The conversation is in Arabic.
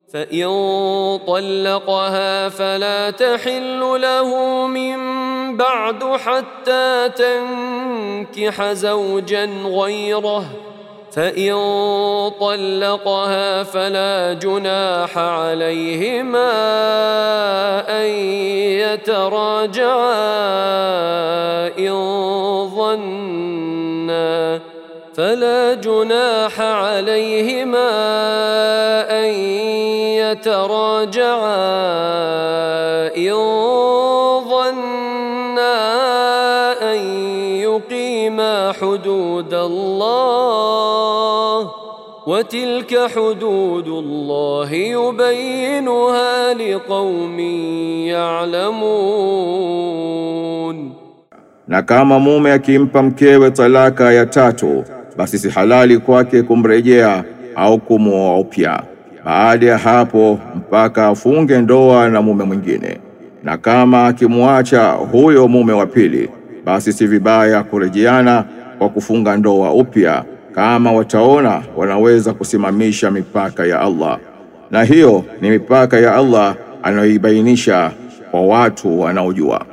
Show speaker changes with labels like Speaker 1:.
Speaker 1: فإن طلقها فلا تحل له من بعد حتى تنكح زوجا غيره، فإن طلقها فلا جناح عليهما أن يتراجعا إن ظنا أن يقيما حدود الله، وتلك حدود الله يبينها لقوم يعلمون.
Speaker 2: Na kama mume akimpa mkewe talaka ya tatu, basi si halali kwake kumrejea au kumuoa upya baada ya hapo mpaka afunge ndoa na mume mwingine. Na kama akimwacha huyo mume wa pili, basi si vibaya kurejeana kwa kufunga ndoa upya kama wataona wanaweza kusimamisha mipaka ya Allah. Na hiyo ni mipaka ya Allah anayoibainisha kwa watu wanaojua.